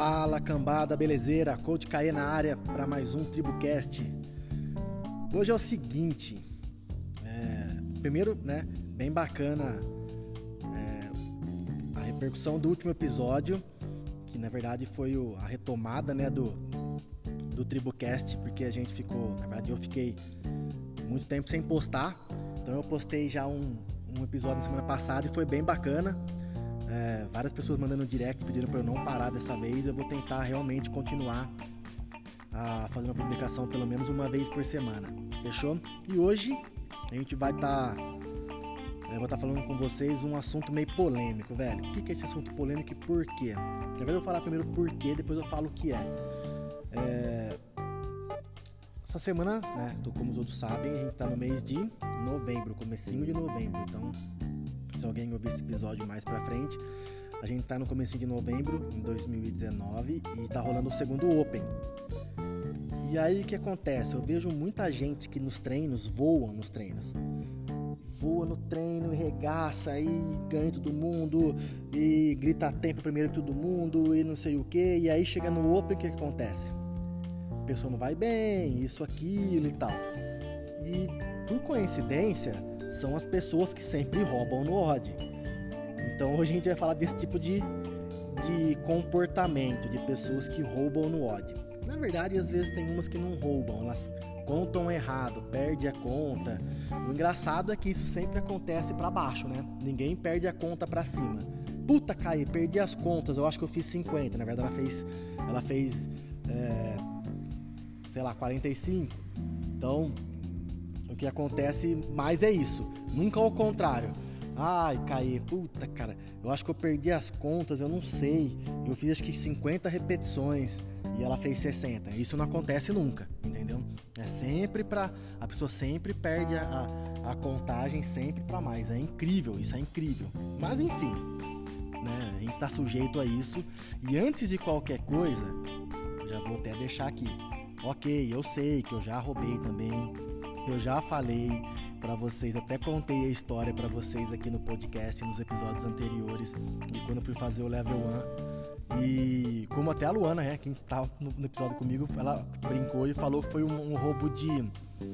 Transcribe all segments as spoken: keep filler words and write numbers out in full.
Fala, cambada, belezeira, Coach Caê na área para mais um TribuCast. Hoje é o seguinte, é, primeiro, né, bem bacana é, a repercussão do último episódio, que na verdade foi o, a retomada, né, do, do TribuCast, porque a gente ficou, na verdade eu fiquei muito tempo sem postar, então eu postei já um, um episódio na semana passada e foi bem bacana. É, várias pessoas mandando direct pedindo para eu não parar dessa vez. Eu vou tentar realmente continuar a fazer uma publicação pelo menos uma vez por semana, fechou? E hoje a gente vai estar tá, eu vou estar tá falando com vocês um assunto meio polêmico, velho. O que é esse assunto polêmico e por quê? Na verdade eu vou falar primeiro por quê, depois eu falo o que é, é... Essa semana, né, como todos sabem, a gente tá no mês de novembro, comecinho de novembro. Então, se alguém ouvir esse episódio mais pra frente, a gente tá no comecinho de novembro, em dois mil e dezenove, e tá rolando o segundo Open. E aí, o que acontece? Eu vejo muita gente que nos treinos, voa nos treinos. Voa no treino e regaça, e ganha todo mundo, e grita tempo primeiro que todo mundo, e não sei o que. E aí, chega no Open, o que acontece? A pessoa não vai bem, isso, aquilo e tal. E, por coincidência, são as pessoas que sempre roubam no O D. Então hoje a gente vai falar desse tipo de, de comportamento, de pessoas que roubam no O D. Na verdade, às vezes tem umas que não roubam, elas contam errado, perdem a conta. O engraçado é que isso sempre acontece pra baixo, né? Ninguém perde a conta pra cima. Puta, Caí, perdi as contas, eu acho que eu fiz cinquenta. Na verdade ela fez, ela fez é, sei lá, quarenta e cinco. Então... o que acontece mais é isso, nunca ao contrário. Ai, Caí, puta, cara, eu acho que eu perdi as contas, eu não sei. Eu fiz acho que cinquenta repetições e ela fez sessenta. Isso não acontece nunca, entendeu? É sempre pra... a pessoa sempre perde a, a, a contagem sempre pra mais. É incrível, isso é incrível. Mas enfim, né, a gente tá sujeito a isso. E antes de qualquer coisa, já vou até deixar aqui. Ok, eu sei que eu já roubei também. Eu já falei pra vocês, até contei a história pra vocês aqui no podcast, nos episódios anteriores, de quando eu fui fazer o Level um. E como até a Luana, né, quem tava no episódio comigo, ela brincou e falou que foi um, um roubo de,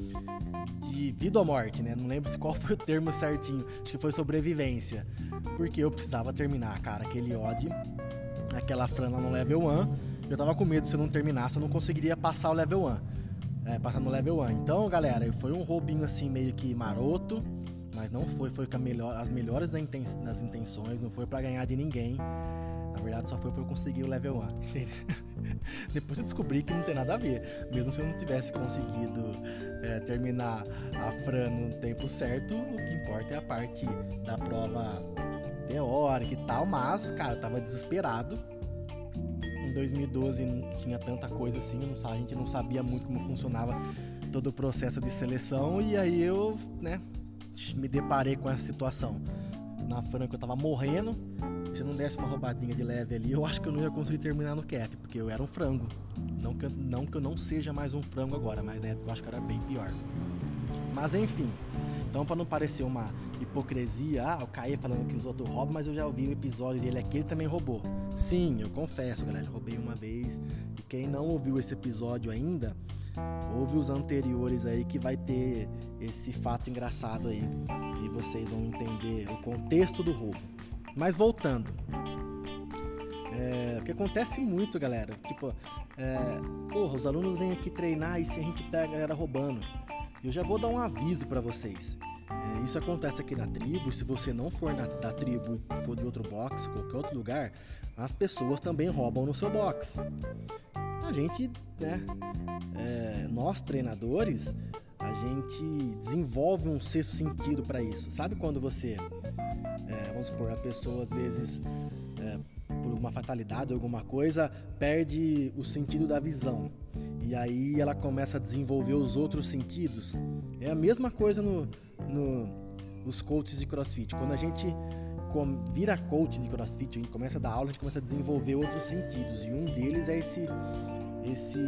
de vida ou morte, né? Não lembro qual foi o termo certinho, acho que foi sobrevivência. Porque eu precisava terminar, cara, aquele O D, aquela frana no Level um. Eu tava com medo, se eu não terminasse, eu não conseguiria passar o Level um. É, passar no Level um. Então, galera, foi um roubinho assim meio que maroto, mas não foi, foi com a melhor, as melhores das intenções, não foi pra ganhar de ninguém. Na verdade, só foi pra eu conseguir o Level um. Depois eu descobri que não tem nada a ver. Mesmo se eu não tivesse conseguido é, terminar a Fran no tempo certo, o que importa é a parte da prova teórica e tal. Mas, cara, eu tava desesperado. Em dois mil e doze não tinha tanta coisa assim, não, a gente não sabia muito como funcionava todo o processo de seleção, e aí eu, né, me deparei com essa situação. Na Franca eu tava morrendo, se eu não desse uma roubadinha de leve ali, eu acho que eu não ia conseguir terminar no cap, porque eu era um frango. Não que eu não, que eu não seja mais um frango agora, mas na época eu acho que era bem pior. Mas enfim, então para não parecer uma hipocrisia, ah, o Caê falando que os outros roubam, mas eu já ouvi o episódio dele aqui, ele também roubou. Sim, eu confesso, galera, eu roubei uma vez. E quem não ouviu esse episódio ainda, ouve os anteriores aí que vai ter esse fato engraçado aí. E vocês vão entender o contexto do roubo. Mas voltando. É, o que acontece muito, galera, tipo, é, porra, os alunos vêm aqui treinar e se a gente pega a galera roubando. Eu já vou dar um aviso pra vocês. É, isso acontece aqui na tribo. Se você não for na, da tribo e for de outro box, qualquer outro lugar, as pessoas também roubam no seu box. A gente, né, é, nós treinadores, a gente desenvolve um sexto sentido para isso. Sabe quando você, é, vamos supor, a pessoa às vezes, é, por uma fatalidade ou alguma coisa, perde o sentido da visão. E aí ela começa a desenvolver os outros sentidos. É a mesma coisa no, no, nos coaches de CrossFit. Quando a gente vira coach de CrossFit, a gente começa a dar aula, a gente começa a desenvolver outros sentidos. E um deles é esse, esse,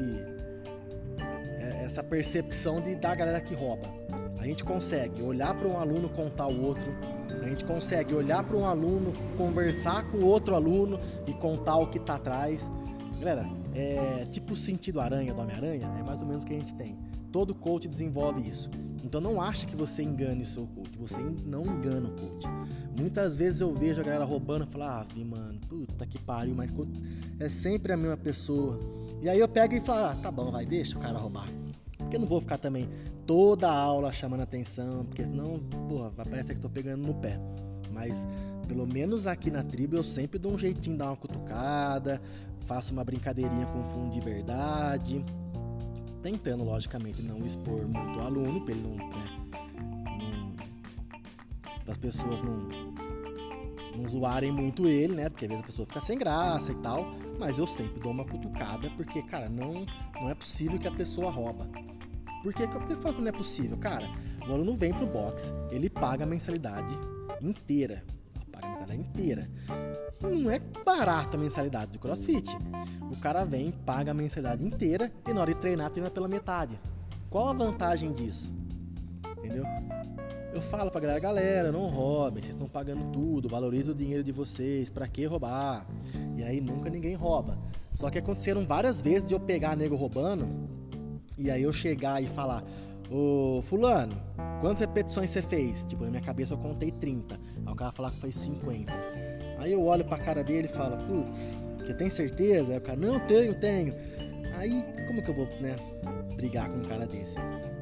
é essa percepção de, da galera que rouba. A gente consegue olhar para um aluno, contar o outro. A gente consegue olhar para um aluno, conversar com outro aluno e contar o que está atrás. Galera, é tipo o sentido aranha do Homem-Aranha, é mais ou menos o que a gente tem. Todo coach desenvolve isso. Então não acha que você engane o seu coach, você não engana o coach. Muitas vezes eu vejo a galera roubando e falo, ah, vi, mano, puta que pariu, mas é sempre a mesma pessoa. E aí eu pego e falo, ah, tá bom, vai, deixa o cara roubar. Porque eu não vou ficar também toda a aula chamando atenção, porque senão, porra, vai parecer que eu tô pegando no pé. Mas, pelo menos aqui na tribo, eu sempre dou um jeitinho de dar uma cutucada, faço uma brincadeirinha com fundo de verdade, tentando, logicamente, não expor muito o aluno, pra ele não, né, não para as pessoas não, não zoarem muito ele, né, porque às vezes a pessoa fica sem graça e tal, mas eu sempre dou uma cutucada, porque, cara, não, não é possível que a pessoa rouba. Por que eu falo que não é possível? Cara, o aluno vem pro box, ele paga a mensalidade inteira, paga a mensalidade inteira. Não é barato a mensalidade do CrossFit. O cara vem, paga a mensalidade inteira e na hora de treinar, treina pela metade. Qual a vantagem disso? Entendeu? Eu falo pra galera, galera, não roubem, vocês estão pagando tudo, valoriza o dinheiro de vocês, pra que roubar? E aí nunca ninguém rouba. Só que aconteceram várias vezes de eu pegar nego roubando, e aí eu chegar e falar, ô fulano, quantas repetições você fez? Tipo, na minha cabeça eu contei trinta, aí o cara falar que fez cinquenta. Aí eu olho pra cara dele e falo, putz, você tem certeza? Aí o cara, não, tenho, tenho. Aí, como que eu vou, né, brigar com um cara desse?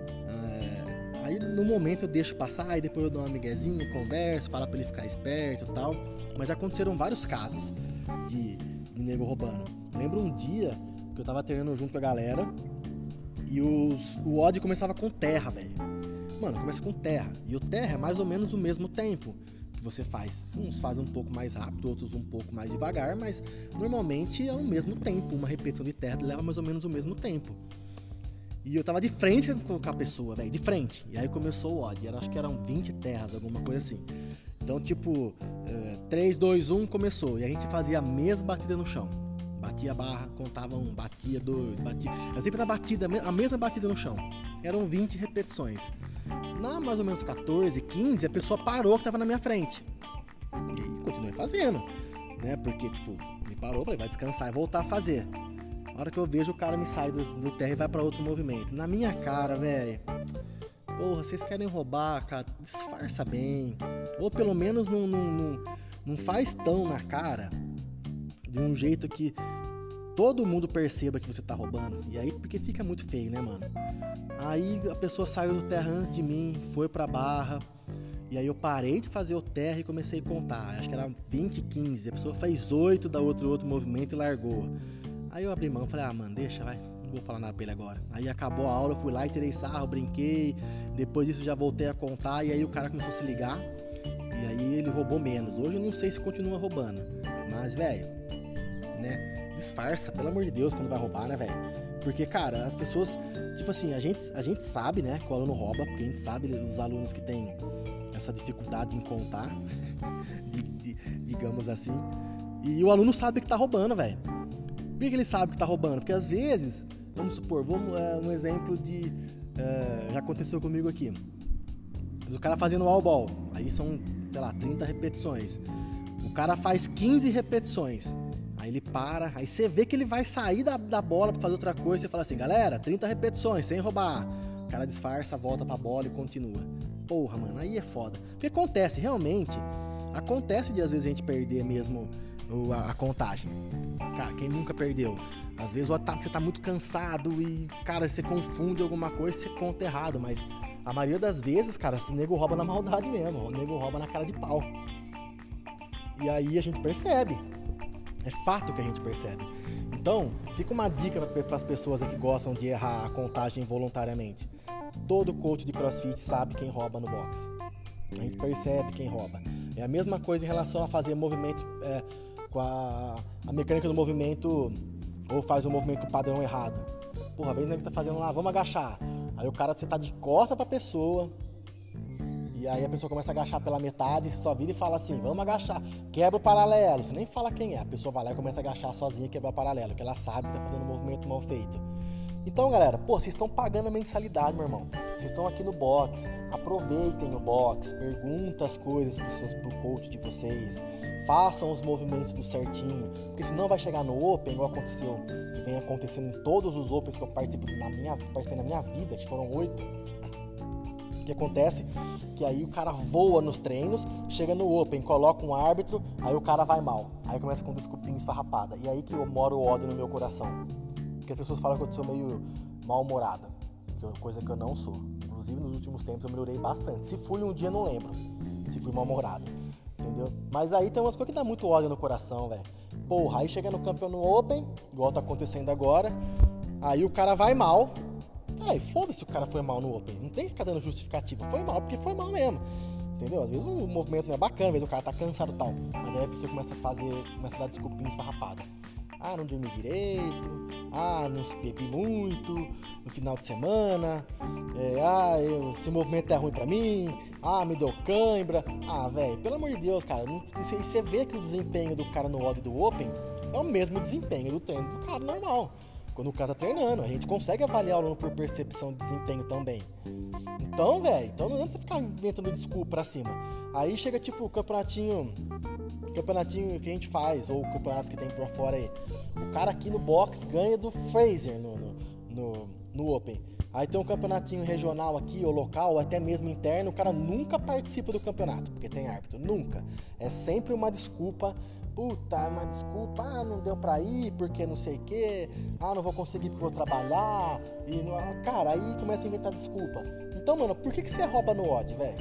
Ah, aí, no momento, eu deixo passar, aí depois eu dou uma miguezinha, converso, falo pra ele ficar esperto e tal. Mas já aconteceram vários casos de, de nego roubando. Lembro um dia que eu tava treinando junto com a galera e os, o O D começava com terra, velho. Mano, começa com terra. E o terra é mais ou menos o mesmo tempo que você faz. Uns fazem um pouco mais rápido, outros um pouco mais devagar, mas normalmente é o mesmo tempo. Uma repetição de terra leva mais ou menos o mesmo tempo. E eu tava de frente com a pessoa, velho, de frente. E aí começou o O D. Era, acho que eram vinte terras, alguma coisa assim. Então, tipo, é, três, dois, um, começou. E a gente fazia a mesma batida no chão. Batia a barra, contava um, batia dois, batia... Era sempre na batida, a mesma batida no chão. Eram vinte repetições. Na mais ou menos catorze, quinze, a pessoa parou que tava na minha frente. E aí continuei fazendo, né? Porque, tipo, me parou, falei, vai descansar e voltar a fazer. Na hora que eu vejo, o cara me sai do, do terra e vai pra outro movimento. Na minha cara, velho. Porra, vocês querem roubar, cara? Disfarça bem. Ou pelo menos não, não, não, não faz tão na cara de um jeito que todo mundo perceba que você tá roubando. E aí, porque fica muito feio, né, mano? Aí a pessoa saiu do terra antes de mim, foi pra barra. E aí eu parei de fazer o terra e comecei a contar. Acho que era vinte, quinze. A pessoa fez oito da outro, outro movimento e largou. Aí eu abri mão e falei, ah, mano, deixa, vai. Não vou falar nada pra ele agora. Aí acabou a aula, eu fui lá e tirei sarro, brinquei. Depois disso já voltei a contar. E aí o cara começou a se ligar. E aí ele roubou menos. Hoje eu não sei se continua roubando. Mas, velho, né? Disfarça, pelo amor de Deus, quando vai roubar, né, velho? Porque, cara, as pessoas... Tipo assim, a gente, a gente sabe, né, que o aluno rouba. Porque a gente sabe os alunos que têm essa dificuldade em contar. de, de, digamos assim. E o aluno sabe que tá roubando, velho. Por que ele sabe que tá roubando? Porque às vezes, vamos supor, vamos, é, um exemplo de... É, já aconteceu comigo aqui. O cara fazendo wall ball. Aí são, sei lá, trinta repetições. O cara faz quinze repetições. Aí ele para, aí você vê que ele vai sair da, da bola pra fazer outra coisa. Você fala assim, galera, trinta repetições, sem roubar. O cara disfarça, volta pra bola e continua. Porra, mano, aí é foda. Porque acontece, realmente, acontece de às vezes a gente perder mesmo o, a, a contagem. Cara, quem nunca perdeu? Às vezes o ataque você tá muito cansado e, cara, você confunde alguma coisa e você conta errado. Mas a maioria das vezes, cara, esse nego rouba na maldade mesmo. O nego rouba na cara de pau. E aí a gente percebe. É fato que a gente percebe. Então, fica uma dica para as pessoas que gostam de errar a contagem voluntariamente. Todo coach de CrossFit sabe quem rouba no box. A gente percebe quem rouba. É a mesma coisa em relação a fazer movimento é, com a, a mecânica do movimento, ou faz o movimento padrão errado. Porra, vem que tá fazendo lá, vamos agachar. Aí o cara, você tá de costa pra pessoa, e aí a pessoa começa a agachar pela metade, só vira e fala assim, vamos agachar, quebra o paralelo. Você nem fala quem é, a pessoa vai lá e começa a agachar sozinha e quebra o paralelo, que ela sabe que tá fazendo um movimento mal feito. Então, galera, pô, vocês estão pagando a mensalidade, meu irmão. Vocês estão aqui no box, aproveitem o box, perguntem as coisas pro, seus, pro coach de vocês, façam os movimentos do certinho, porque senão vai chegar no Open, igual aconteceu, e vem acontecendo em todos os Opens que eu participo na minha, participei na minha vida, que foram oito. O que acontece? Que aí o cara voa nos treinos, chega no Open, coloca um árbitro, aí o cara vai mal, aí começa com desculpinha esfarrapada, e aí que eu moro o ódio no meu coração, porque as pessoas falam que eu sou meio mal-humorada, coisa que eu não sou. Inclusive, nos últimos tempos eu melhorei bastante. Se fui um dia, não lembro. Se fui mal-humorado. Entendeu? Mas aí tem umas coisas que dá muito ódio no coração, velho. Porra, aí chega no campeão no Open, igual tá acontecendo agora, aí o cara vai mal. Aí, foda-se o cara foi mal no Open. Não tem que ficar dando justificativa. Foi mal porque foi mal mesmo. Entendeu? Às vezes o movimento não é bacana, às vezes o cara tá cansado e tal. Mas aí a pessoa começa a fazer, começa a dar desculpinha esfarrapada. Ah, não dormi direito, ah, não bebi muito no final de semana, é, ah, eu, esse movimento é ruim pra mim, ah, me deu cãibra. Ah, velho, pelo amor de Deus, cara, você vê que o desempenho do cara no odd do Open é o mesmo desempenho do treino do cara normal. Quando o cara tá treinando, a gente consegue avaliar o aluno por percepção de desempenho também. Então, velho, então não adianta você ficar inventando desculpa pra cima. Aí chega tipo o campeonatinho... campeonatinho que a gente faz, ou campeonatos que tem por fora aí. O cara aqui no box ganha do Fraser no, no, no, no Open. Aí tem um campeonatinho regional aqui, ou local, ou até mesmo interno, o cara nunca participa do campeonato, porque tem árbitro, nunca. É sempre uma desculpa, puta, uma desculpa, ah, não deu pra ir, porque não sei o quê, ah, não vou conseguir porque vou trabalhar, e, cara, aí começa a inventar desculpa. Então, mano, por que, que você rouba no odd, velho?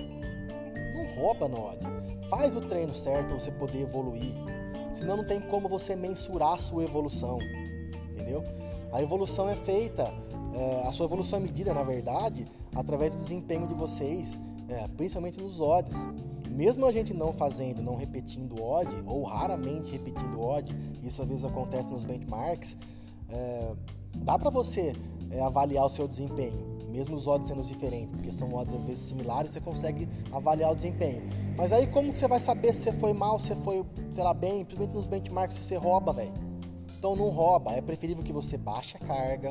Não rouba no odd. Faz o treino certo pra você poder evoluir. Senão não tem como você mensurar a sua evolução. Entendeu? A evolução é feita, é, a sua evolução é medida, na verdade, através do desempenho de vocês, é, principalmente nos odds. Mesmo a gente não fazendo, não repetindo odd, ou raramente repetindo odd, isso às vezes acontece nos benchmarks, é, dá pra você é, avaliar o seu desempenho. Mesmo os odds sendo diferentes, porque são odds às vezes similares, você consegue avaliar o desempenho. Mas aí como que você vai saber se você foi mal, se você foi, sei lá, bem, principalmente nos benchmarks, se você rouba, velho? Então não rouba, é preferível que você baixe a carga,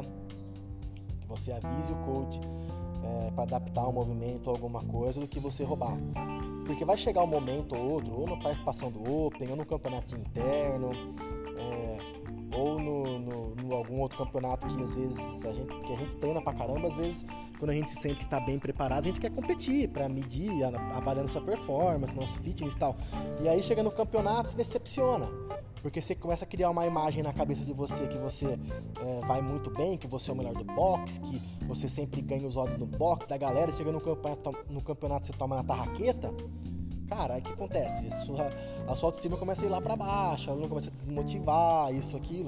que você avise o coach é, para adaptar um movimento ou alguma coisa, do que você roubar. Porque vai chegar um momento ou outro, ou na participação do Open, ou no campeonato interno, é, ou no, no, no algum outro campeonato que às vezes a gente, que a gente treina pra caramba, às vezes quando a gente se sente que tá bem preparado, a gente quer competir pra medir, avaliando sua performance, nosso fitness e tal. E aí chega no campeonato, se decepciona, porque você começa a criar uma imagem na cabeça de você que você é, vai muito bem, que você é o melhor do boxe, que você sempre ganha os odds no boxe da galera, chega no campeonato, no campeonato você toma na tarraqueta. Cara, aí o que acontece? A sua, a sua autoestima começa a ir lá pra baixo, o aluno começa a desmotivar, isso, aquilo.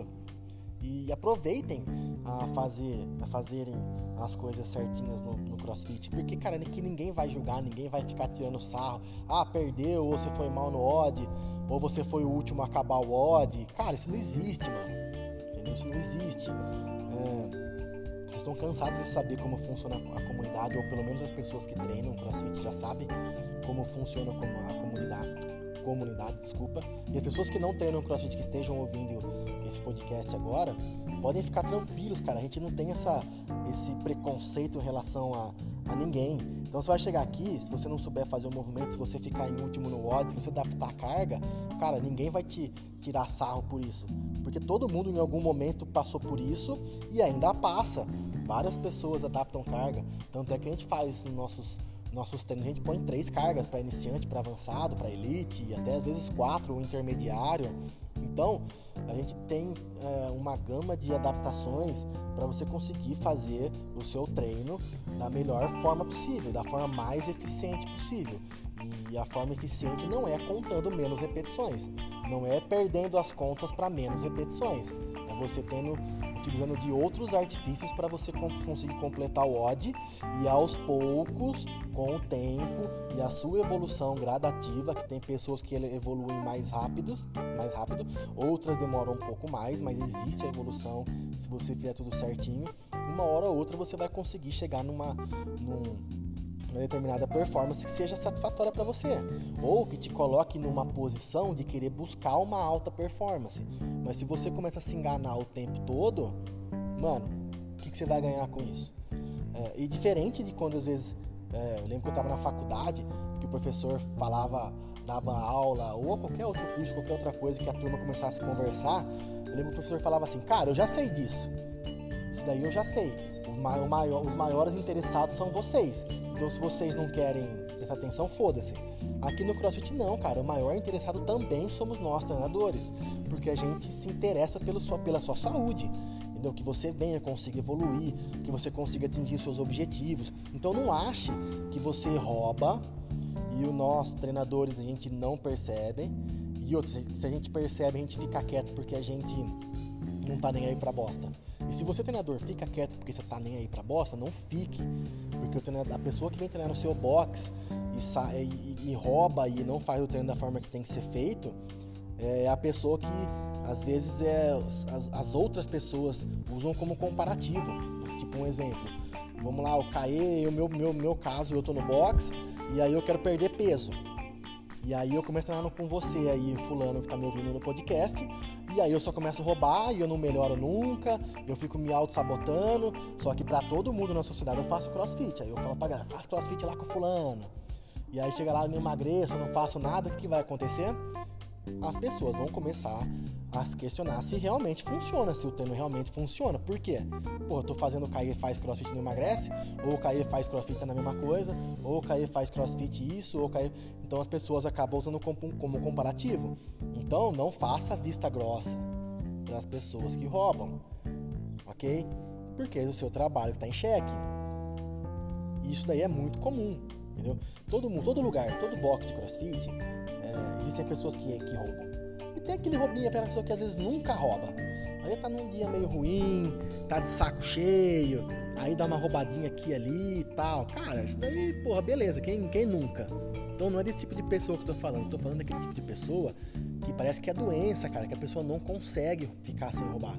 E aproveitem a, fazer, a fazerem as coisas certinhas no, no CrossFit. Porque, cara, que ninguém vai julgar, ninguém vai ficar tirando sarro. Ah, perdeu, ou você foi mal no odd, ou você foi o último a acabar o odd. Cara, isso não existe, mano. Entendeu? Isso não existe. É... Vocês estão cansados de saber como funciona a comunidade, ou pelo menos as pessoas que treinam CrossFit já sabem como funciona a comunidade, comunidade, desculpa. E as pessoas que não treinam CrossFit, que estejam ouvindo esse podcast agora, podem ficar tranquilos, cara. A gente não tem essa, esse preconceito em relação a, a ninguém. Então você vai chegar aqui, se você não souber fazer o movimento, se você ficar em último no odd, se você adaptar a carga, cara, ninguém vai te tirar sarro por isso. Porque todo mundo em algum momento passou por isso e ainda passa. Várias pessoas adaptam carga. Tanto é que a gente faz nos nossos, nossos treinos, a gente põe três cargas para iniciante, para avançado, para elite, e até às vezes quatro, o intermediário. Então, a gente tem é, uma gama de adaptações para você conseguir fazer o seu treino da melhor forma possível, da forma mais eficiente possível. E a forma eficiente não é contando menos repetições, não é perdendo as contas para menos repetições, é você tendo, utilizando de outros artifícios para você conseguir completar o odd e aos poucos, com o tempo e a sua evolução gradativa, que tem pessoas que evoluem mais rápidos, mais rápido, outras demoram um pouco mais, mas existe a evolução se você fizer tudo certinho. Uma hora ou outra você vai conseguir chegar numa, num, uma determinada performance que seja satisfatória para você, ou que te coloque numa posição de querer buscar uma alta performance. Mas se você começa a se enganar o tempo todo, mano, O que, que você vai ganhar com isso? É, e diferente de quando às vezes, é, eu lembro que eu estava na faculdade, que o professor falava, dava aula, ou qualquer outro curso, qualquer outra coisa, que a turma começasse a conversar, eu lembro que o professor falava assim, cara, eu já sei disso, isso daí eu já sei, o maior, os maiores interessados são vocês, então se vocês não querem prestar atenção, foda-se. Aqui no CrossFit não, cara, o maior interessado também somos nós, treinadores, porque a gente se interessa pelo sua, pela sua saúde, entendeu? Que você venha, consiga evoluir, que você consiga atingir seus objetivos. Então não ache que você rouba e os nossos treinadores a gente não percebe, e outros, se a gente percebe, a gente fica quieto porque a gente não tá nem aí pra bosta. E se você, treinador, fica quieto porque você tá nem aí pra bosta, não fique, porque o treinador, a pessoa que vem treinar no seu box e, sa- e, e, e rouba e não faz o treino da forma que tem que ser feito, é a pessoa que às vezes é, as, as outras pessoas usam como comparativo. Tipo um exemplo, vamos lá, o Caê, o meu, meu, meu caso, eu tô no box e aí eu quero perder peso. E aí eu começo a treinar com você aí, fulano que tá me ouvindo no podcast, e aí eu só começo a roubar e eu não melhoro nunca, eu fico me auto-sabotando, só que pra todo mundo na sociedade eu faço crossfit. Aí eu falo pra galera, faço crossfit lá com o fulano. E aí chega lá, eu não emagreço, eu não faço nada, o que, que vai acontecer? As pessoas vão começar a se questionar se realmente funciona, se o treino realmente funciona. Por quê? Pô, eu tô fazendo o Caê faz crossfit e não emagrece, ou o Caê faz crossfit é na mesma coisa, ou o Caê faz crossfit isso, ou o Caê... Então as pessoas acabam usando como, como comparativo. Então não faça vista grossa para as pessoas que roubam, ok? Porque o seu trabalho está em xeque. Isso daí é muito comum, entendeu? Todo mundo, todo lugar, todo box de crossfit, é, existem pessoas que, que roubam. E tem aquele roubinho, aquela pessoa que às vezes nunca rouba. Aí tá num dia meio ruim, tá de saco cheio, aí dá uma roubadinha aqui e ali e tal. Cara, isso daí, porra, beleza, quem, quem nunca? Então não é desse tipo de pessoa que eu tô falando, eu tô falando daquele tipo de pessoa que parece que é doença, cara, que a pessoa não consegue ficar sem roubar.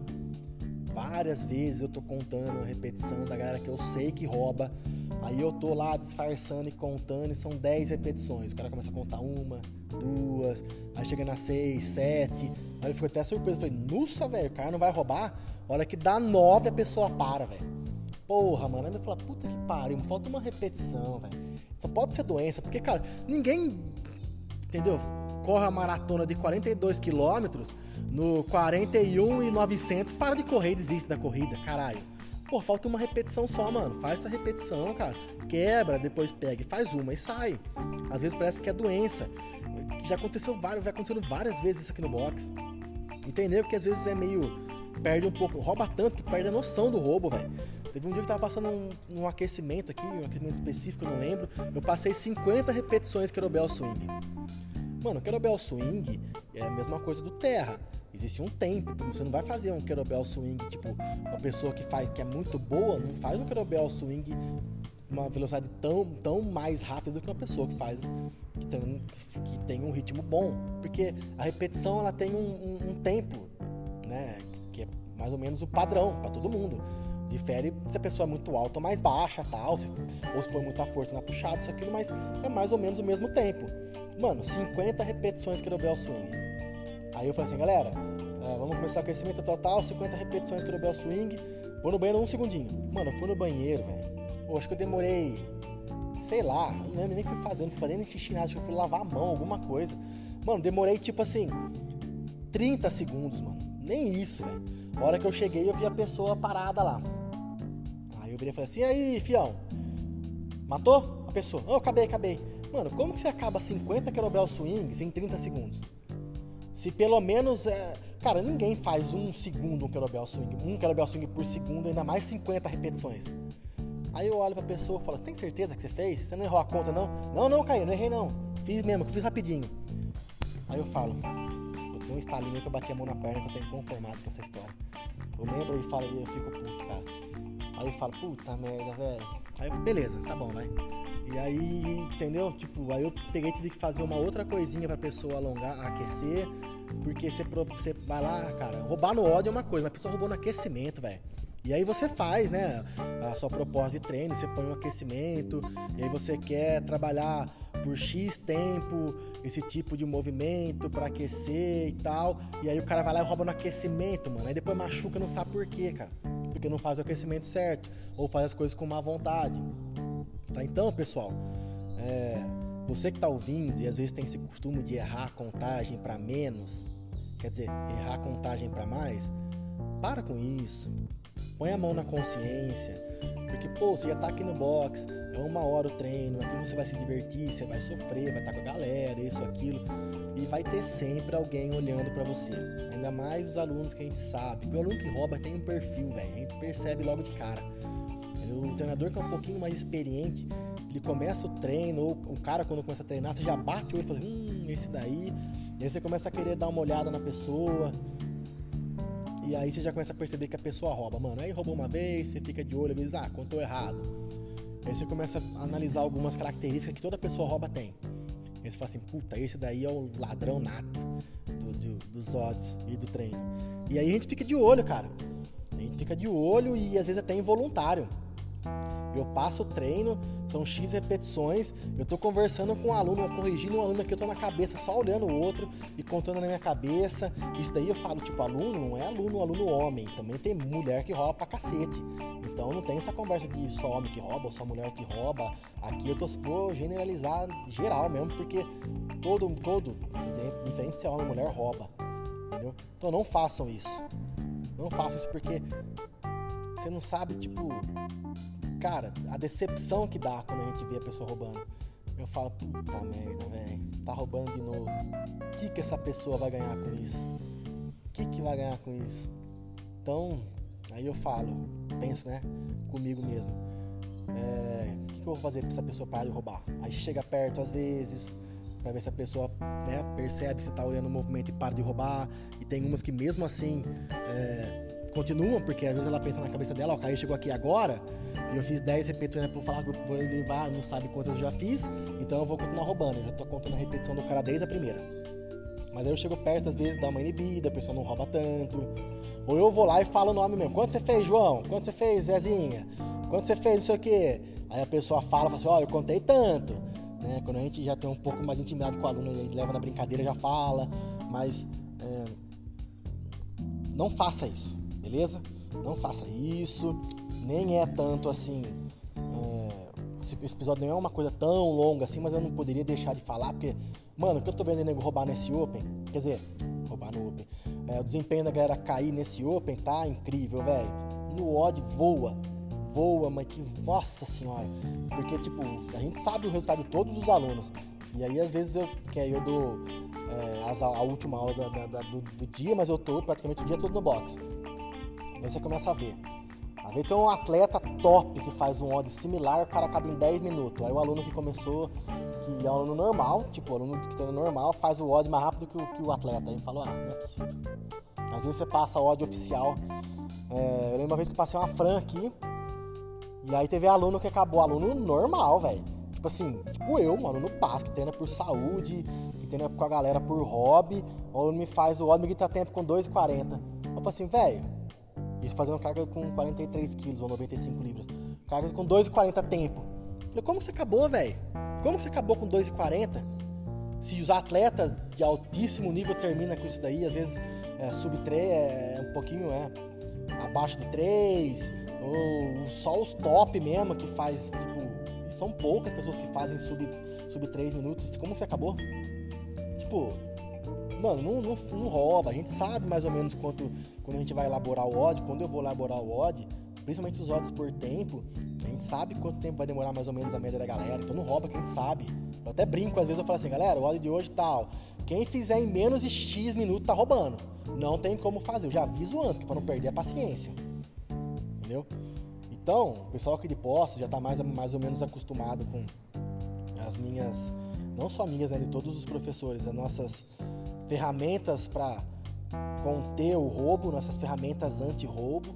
Várias vezes eu tô contando a repetição da galera que eu sei que rouba, aí eu tô lá disfarçando e contando e são dez repetições. O cara começa a contar uma, duas, aí chega na seis, sete, aí eu fico até surpreso, falei, nossa, velho, o cara não vai roubar? A hora que dá nove a pessoa para, velho. Porra, mano, aí eu falo, puta que pariu, falta uma repetição, velho. Só pode ser doença, porque, cara, ninguém, entendeu? Corre a maratona de quarenta e dois quilômetros no quarenta e um e novecentos, para de correr e desiste da corrida, caralho. Pô, falta uma repetição só, mano. Faz essa repetição, cara. Quebra, depois pega e faz uma e sai. Às vezes parece que é doença. Já aconteceu várias, vai acontecendo várias vezes isso aqui no box. Entendeu? Que às vezes é meio... Perde um pouco, rouba tanto que perde a noção do roubo, velho. Teve um dia que tava passando um, um aquecimento aqui, um aquecimento específico, eu não lembro. Eu passei cinquenta repetições kettlebell swing. Mano, kettlebell swing é a mesma coisa do terra. Existe um tempo, você não vai fazer um kettlebell swing, tipo, uma pessoa que faz, que é muito boa, não faz um kettlebell swing uma velocidade tão, tão mais rápida do que uma pessoa que faz, que tem, que tem um ritmo bom. Porque a repetição, ela tem um, um, um tempo, né, que é mais ou menos o padrão para todo mundo. Difere se a pessoa é muito alta ou mais baixa, tal, se, ou se põe muita força na puxada, isso aquilo, mas é mais ou menos o mesmo tempo. Mano, cinquenta repetições kettlebell swing. Aí eu falei assim, galera, é, vamos começar o aquecimento total, cinquenta repetições kettlebell swing, vou no banheiro um segundinho. Mano, eu fui no banheiro, velho. Pô, acho que eu demorei, sei lá, não lembro nem o que fui fazendo, não fui nem xixi nada, acho que eu fui lavar a mão, alguma coisa. Mano, demorei tipo assim, trinta segundos, mano. Nem isso, velho. A hora que eu cheguei, eu vi a pessoa parada lá. Aí eu virei e falei assim, e aí, fião? Matou a pessoa? Oh, acabei, acabei. Mano, como que você acaba cinquenta kettlebell swings em trinta segundos? Se pelo menos, é... cara, ninguém faz um segundo um kettlebell swing, um kettlebell swing por segundo, ainda mais cinquenta repetições. Aí eu olho pra pessoa e falo, você tem certeza que você fez? Você não errou a conta, não? Não, não, Caio, não errei não. Fiz mesmo, fiz rapidinho. Aí eu falo, eu tenho um estalinho que eu bati a mão na perna que eu tenho conformado com essa história. Eu lembro e falo, eu fico puto, cara. Aí eu falo, puta merda, velho. Aí, beleza, tá bom, vai. E aí, entendeu? Tipo, aí eu peguei e tive que fazer uma outra coisinha pra pessoa alongar, aquecer. Porque você, você vai lá, cara, roubar no ódio é uma coisa, mas a pessoa roubou no aquecimento, velho. E aí você faz, né, a sua proposta de treino, você põe um aquecimento, e aí você quer trabalhar por X tempo esse tipo de movimento pra aquecer e tal. E aí o cara vai lá e rouba no aquecimento, mano. Aí depois machuca, não sabe por quê, cara. porque não faz o aquecimento certo, ou faz as coisas com má vontade. Tá? Então, pessoal, é, você que tá ouvindo e às vezes tem esse costume de errar a contagem para menos, quer dizer, errar a contagem para mais, para com isso. Põe a mão na consciência, porque, pô, você já tá aqui no box, é uma hora o treino, aqui você vai se divertir, você vai sofrer, vai estar com a galera, isso, aquilo, e vai ter sempre alguém olhando pra você. Ainda mais os alunos que a gente sabe. O aluno que rouba tem um perfil, velho, a gente percebe logo de cara. O treinador que é um pouquinho mais experiente, ele começa o treino, ou o cara quando começa a treinar, você já bate o olho e fala, hum, esse daí, e aí você começa a querer dar uma olhada na pessoa. E aí você já começa a perceber que a pessoa rouba, mano. Aí roubou uma vez, você fica de olho, às vezes, ah, contou errado. Aí você começa a analisar algumas características que toda pessoa rouba tem. Aí você fala assim, puta, esse daí é o ladrão nato do, do, dos odds e do treino. E aí a gente fica de olho, cara. A gente fica de olho e às vezes até involuntário. Eu passo o treino, são X repetições, eu tô conversando com um aluno, corrigindo um aluno aqui, eu tô na cabeça só olhando o outro e contando na minha cabeça. Isso daí eu falo, tipo, aluno não é aluno, aluno homem, também tem mulher que rouba pra cacete. Então não tem essa conversa de só homem que rouba ou só mulher que rouba. Aqui eu tô, vou generalizar geral mesmo, porque todo, todo, diferente se é homem ou mulher, rouba, entendeu? Então não façam isso, não façam isso porque você não sabe, tipo... Cara, a decepção que dá quando a gente vê a pessoa roubando. Eu falo, puta merda, velho, tá roubando de novo. O que que essa pessoa vai ganhar com isso? O que que vai ganhar com isso? Então, aí eu falo, penso, né, comigo mesmo. É, o que que eu vou fazer pra essa pessoa parar de roubar? Aí chega perto às vezes, pra ver se a pessoa, né, percebe que você tá olhando o movimento e para de roubar. E tem umas que mesmo assim... É, continuam, porque às vezes ela pensa na cabeça dela, ó, o cara chegou aqui agora e eu fiz dez repetições pra falar que eu vou levar, não sabe quantas eu já fiz, então eu vou continuar roubando, eu já tô contando a repetição do cara desde a primeira. Mas aí eu chego perto, às vezes dá uma inibida, a pessoa não rouba tanto, ou eu vou lá e falo o nome mesmo, quanto você fez, João? Quanto você fez, Zezinha? Quanto você fez, não sei o quê? Aí a pessoa fala, fala assim, ó, eu contei tanto, né? Quando a gente já tem um pouco mais de intimidade com o aluno, ele leva na brincadeira, já fala, mas é, não faça isso. Beleza? Não faça isso, nem é tanto assim, é, esse episódio não é uma coisa tão longa assim, mas eu não poderia deixar de falar, porque, mano, o que eu tô vendo nego roubar nesse Open, quer dizer, roubar no Open, é, o desempenho da galera cair nesse Open tá incrível, velho. No odd voa, voa, mas que, nossa senhora, porque, tipo, a gente sabe o resultado de todos os alunos, e aí às vezes eu, que aí eu dou é, as, a última aula da, da, do, do dia, mas eu tô praticamente o dia todo no box. Aí você começa a ver. Às vezes tem um atleta top que faz um odd similar, o cara acaba em dez minutos. Aí o aluno que começou, que é um aluno normal, tipo, o aluno que treina normal, faz o odd mais rápido que o, que o atleta. Aí falou, ah, não é possível. Às vezes você passa o odd oficial. É, eu lembro uma vez que eu passei uma Fran aqui, e aí teve aluno que acabou, aluno normal, velho. Tipo assim, tipo eu, um aluno básico, que treina por saúde, que treina com a galera por hobby. O aluno me faz o odd, me grita tempo com dois e quarenta. Eu falo assim, velho, isso fazendo carga com quarenta e três quilos ou noventa e cinco libras. Carga com dois e quarenta tempo. Falei, como você acabou, velho? Como você acabou com dois e quarenta? Se os atletas de altíssimo nível terminam com isso daí, às vezes é, sub três, é um pouquinho é, abaixo de três, ou só os top mesmo que faz, tipo, são poucas pessoas que fazem sub, sub três minutos. Como você acabou? Tipo... Mano, não, não, não rouba, a gente sabe mais ou menos quanto, quando a gente vai elaborar o odd, quando eu vou elaborar o odd, principalmente os odds por tempo, a gente sabe quanto tempo vai demorar mais ou menos a média da galera, então não rouba que a gente sabe. Eu até brinco, às vezes eu falo assim, galera, o odd de hoje tal, quem fizer em menos de X minutos tá roubando, não tem como fazer, eu já aviso antes, pra não perder a paciência, entendeu? Então, o pessoal aqui de Poços já tá mais, mais ou menos acostumado com as minhas, não só minhas, né, de todos os professores, as nossas ferramentas para conter o roubo, nossas ferramentas anti-roubo.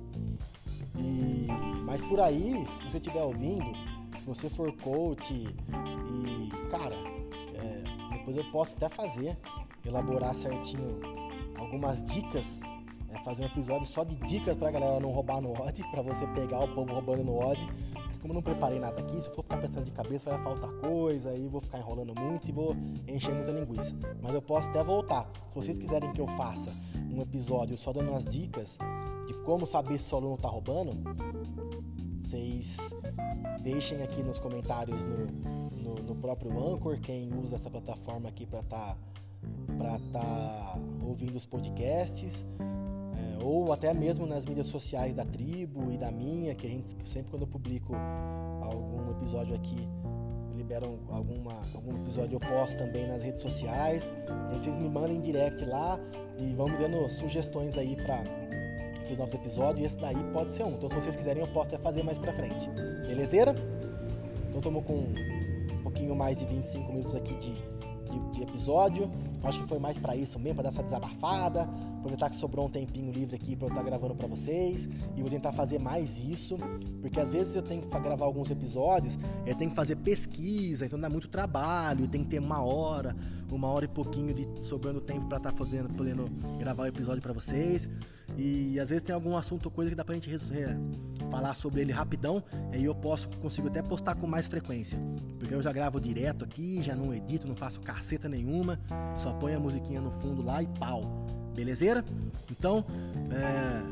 E, mas por aí, se você estiver ouvindo, se você for coach e, cara, é, depois eu posso até fazer, elaborar certinho algumas dicas, é, fazer um episódio só de dicas pra galera não roubar no odd, pra você pegar o povo roubando no odd. Como eu não preparei nada aqui, se eu for ficar pensando de cabeça vai faltar coisa, aí vou ficar enrolando muito e vou encher muita linguiça. Mas eu posso até voltar. Se vocês quiserem que eu faça um episódio só dando umas dicas de de como saber se o aluno está roubando, vocês deixem aqui nos comentários no, no, no próprio Anchor, quem usa essa plataforma aqui para estar tá, para tá ouvindo os podcasts, é, ou até mesmo nas mídias sociais da tribo e da minha, que a gente sempre quando eu publico algum episódio aqui, liberam alguma, algum episódio eu posto também nas redes sociais. E vocês me mandem direct lá e vão me dando sugestões aí para os novos episódios, e esse daí pode ser um. Então se vocês quiserem eu posso até fazer mais pra frente. Belezeira? Então estamos com um pouquinho mais de vinte e cinco minutos aqui de, de, de episódio. Acho que foi mais pra isso mesmo, pra dar essa desabafada, aproveitar que sobrou um tempinho livre aqui pra eu estar gravando pra vocês, e vou tentar fazer mais isso, porque às vezes eu tenho que gravar alguns episódios, eu tenho que fazer pesquisa, então dá muito trabalho, e tem que ter uma hora, uma hora e pouquinho de sobrando tempo pra estar fazendo, podendo gravar o episódio pra vocês, e às vezes tem algum assunto ou coisa que dá pra gente resolver, falar sobre ele rapidão, e aí eu posso, consigo até postar com mais frequência, porque eu já gravo direto aqui, já não edito, não faço caceta nenhuma, só põe a musiquinha no fundo lá e pau, belezeira? Então, é...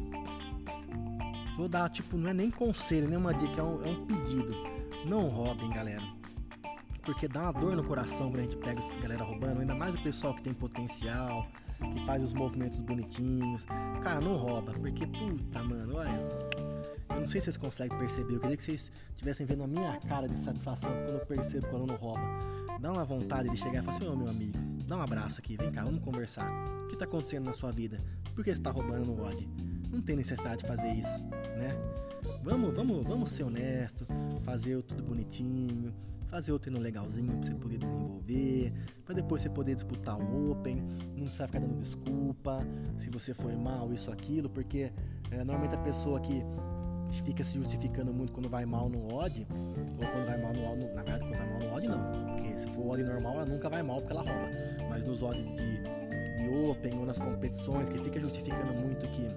vou dar, tipo, não é nem conselho, nem uma dica, é um, é um pedido. Não roubem, galera. Porque dá uma dor no coração quando a gente pega essa galera roubando, ainda mais o pessoal que tem potencial, que faz os movimentos bonitinhos. Cara, não rouba, porque, puta, mano, olha... Eu não sei se vocês conseguem perceber, eu queria que vocês estivessem vendo a minha cara de satisfação quando eu percebo que o aluno rouba. Dá uma vontade de chegar e falar assim, ô meu amigo, dá um abraço aqui, vem cá, vamos conversar. O que está acontecendo na sua vida? Por que você está roubando no O D? Não tem necessidade de fazer isso, né? Vamos, vamos, vamos ser honesto, fazer o tudo bonitinho, fazer o treino legalzinho para você poder desenvolver, para depois você poder disputar um Open, não precisa ficar dando desculpa se você foi mal, isso, aquilo, porque é, normalmente a pessoa que fica se justificando muito quando vai mal no O D, ou quando vai mal no O D, na verdade quando vai mal no O D não, porque se for o O D normal ela nunca vai mal porque ela rouba, mas nos O Ds de, de Open ou nas competições que fica justificando muito que,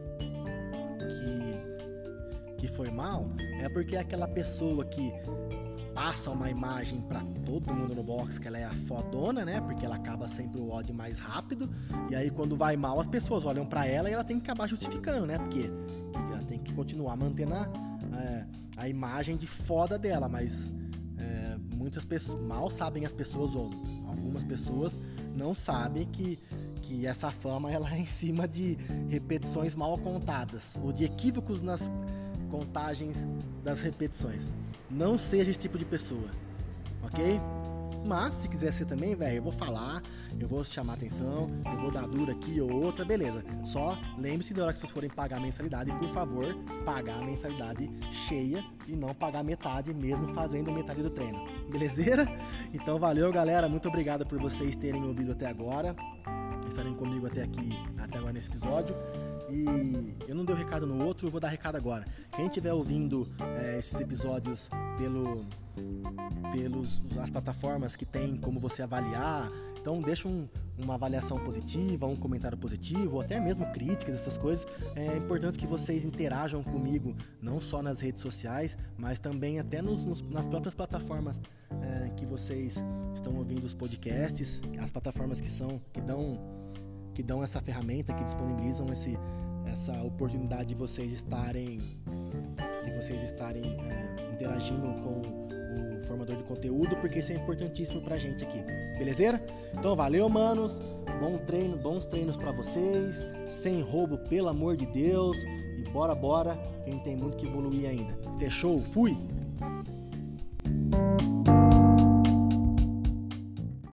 que, que foi mal, é porque é aquela pessoa que passa uma imagem pra todo mundo no box que ela é a fodona, né, porque ela acaba sempre o O D mais rápido, e aí quando vai mal as pessoas olham pra ela e ela tem que acabar justificando, né, porque tem que continuar mantendo a, é, a imagem de foda dela, mas é, muitas pessoas, mal sabem as pessoas, ou algumas pessoas não sabem que, que essa fama ela é em cima de repetições mal contadas, ou de equívocos nas contagens das repetições. Não seja esse tipo de pessoa, ok? Mas, se quiser ser também, velho, eu vou falar, eu vou chamar atenção, eu vou dar dura aqui ou outra, beleza. Só lembre-se da hora que vocês forem pagar a mensalidade, por favor, pagar a mensalidade cheia e não pagar metade, mesmo fazendo metade do treino. Belezeira? Então, valeu, galera. Muito obrigado por vocês terem ouvido até agora, estarem comigo até aqui, até agora nesse episódio. E eu não dei o recado no outro, eu vou dar recado agora. Quem estiver ouvindo é, esses episódios pelo, pelos as plataformas que tem como você avaliar, então deixa um, uma avaliação positiva, um comentário positivo, ou até mesmo críticas, essas coisas. É importante que vocês interajam comigo, não só nas redes sociais, mas também até nos, nos, nas próprias plataformas é, que vocês estão ouvindo os podcasts, as plataformas que são, que dão... que dão essa ferramenta, que disponibilizam esse, essa oportunidade de vocês estarem, de vocês estarem é, interagindo com o formador de conteúdo, porque isso é importantíssimo pra gente aqui, belezeira? Então valeu, manos, bom treino, bons treinos pra vocês, sem roubo, pelo amor de Deus, e bora, bora, quem tem muito que evoluir ainda. Fechou? Fui!